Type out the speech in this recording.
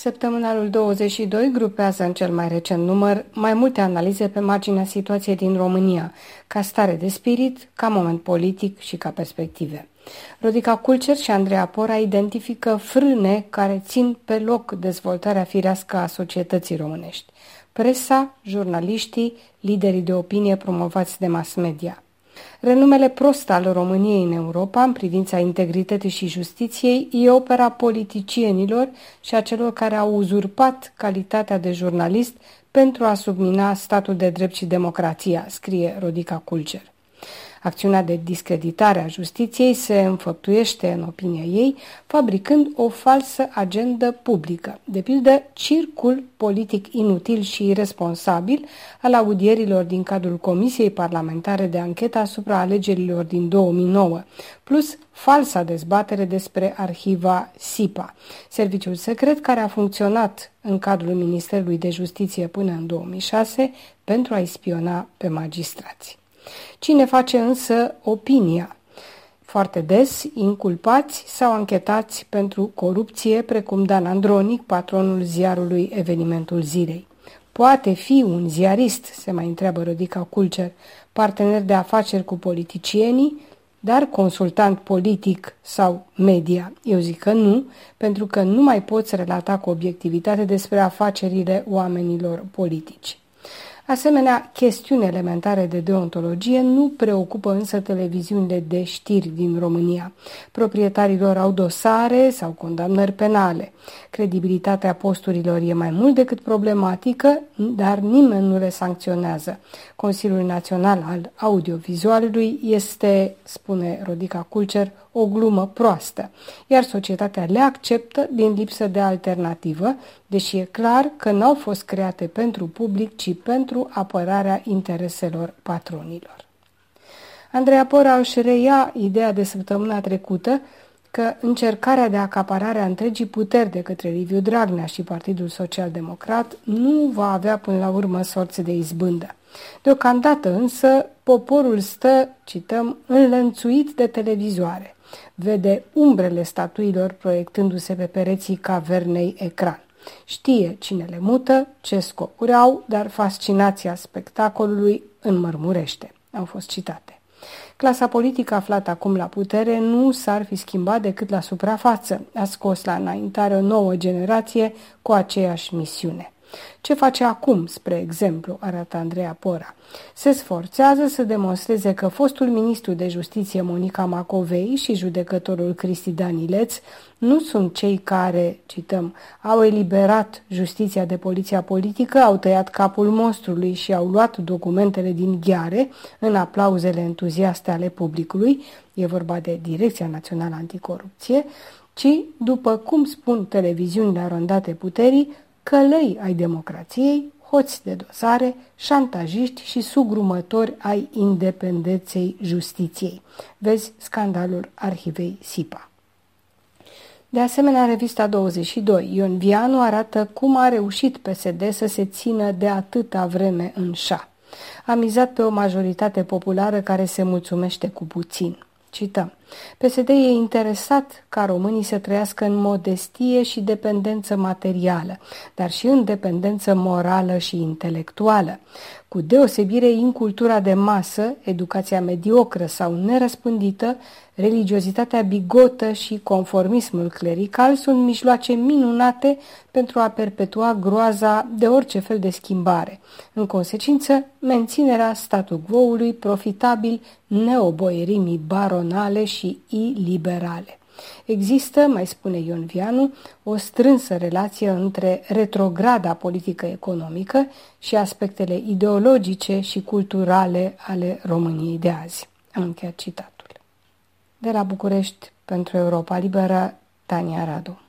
Săptămânalul 22 grupează în cel mai recent număr mai multe analize pe marginea situației din România, ca stare de spirit, ca moment politic și ca perspective. Rodica Culcer și Andreea Pora identifică frâne care țin pe loc dezvoltarea firească a societății românești: presa, jurnaliștii, liderii de opinie promovați de mass media. Renumele prost al României în Europa în privința integrității și justiției e opera politicienilor și a celor care au uzurpat calitatea de jurnalist pentru a submina statul de drept și democrația, scrie Rodica Culcer. Acțiunea de discreditare a justiției se înfăptuiește, în opinia ei, fabricând o falsă agendă publică, de pildă circul politic inutil și irresponsabil al audierilor din cadrul Comisiei Parlamentare de Anchetă asupra alegerilor din 2009, plus falsa dezbatere despre arhiva SIPA, serviciul secret care a funcționat în cadrul Ministerului de Justiție până în 2006 pentru a-i spiona pe magistrați. Cine face însă opinia? Foarte des, inculpați sau anchetați pentru corupție, precum Dan Andronic, patronul ziarului Evenimentul Zilei. Poate fi un ziarist, se mai întreabă Rodica Culcer, partener de afaceri cu politicienii, dar consultant politic sau media? Eu zic că nu, pentru că nu mai poți relata cu obiectivitate despre afacerile oamenilor politici. Asemenea, chestiuni elementare de deontologie nu preocupă însă televiziunile de știri din România. Proprietarii lor au dosare sau condamnări penale. Credibilitatea posturilor e mai mult decât problematică, dar nimeni nu le sancționează. Consiliul Național al Audiovizualului este, spune Rodica Culcer, o glumă proastă, iar societatea le acceptă din lipsă de alternativă, deși e clar că n-au fost create pentru public, ci pentru apărarea intereselor patronilor. Andreea Pora își reia ideea de săptămâna trecută că încercarea de acaparare a întregii puteri de către Liviu Dragnea și Partidul Social Democrat nu va avea până la urmă sorți de izbândă. Deocamdată însă poporul stă, cităm, înlănțuit de televizoare. Vede umbrele statuilor proiectându-se pe pereții cavernei ecran. Știe cine le mută, ce scopuri au, dar fascinația spectacolului înmărmurește. Au fost citate. Clasa politică aflată acum la putere nu s-ar fi schimbat decât la suprafață. A scos la înaintare o nouă generație cu aceeași misiune. Ce face acum, spre exemplu, arată Andreea Pora? Se sforțează să demonstreze că fostul ministru de justiție Monica Macovei și judecătorul Cristi Danileț nu sunt cei care, cităm, au eliberat justiția de poliția politică, au tăiat capul monstrului și au luat documentele din gheare în aplauzele entuziaste ale publicului, e vorba de Direcția Națională Anticorupție, ci, după cum spun televiziunile arondate puterii, călăi ai democrației, hoți de dosare, șantajiști și sugrumători ai independenței justiției. Vezi scandalul arhivei SIPA. De asemenea, revista 22, Ion Vianu arată cum a reușit PSD să se țină de atâta vreme în șa. A mizat pe o majoritate populară care se mulțumește cu puțin. Cităm: PSD e interesat ca românii să trăiască în modestie și dependență materială, dar și în dependență morală și intelectuală. Cu deosebire, incultura de masă, educația mediocră sau nerăspândită, religiozitatea bigotă și conformismul clerical sunt mijloace minunate pentru a perpetua groaza de orice fel de schimbare. În consecință, menținerea statu quo-ului profitabil neoboierimii baronale și iliberale. Există, mai spune Ion Vianu, o strânsă relație între retrograda politică economică și aspectele ideologice și culturale ale României de azi. Am încheiat citatul. De la București, pentru Europa Liberă, Tania Radu.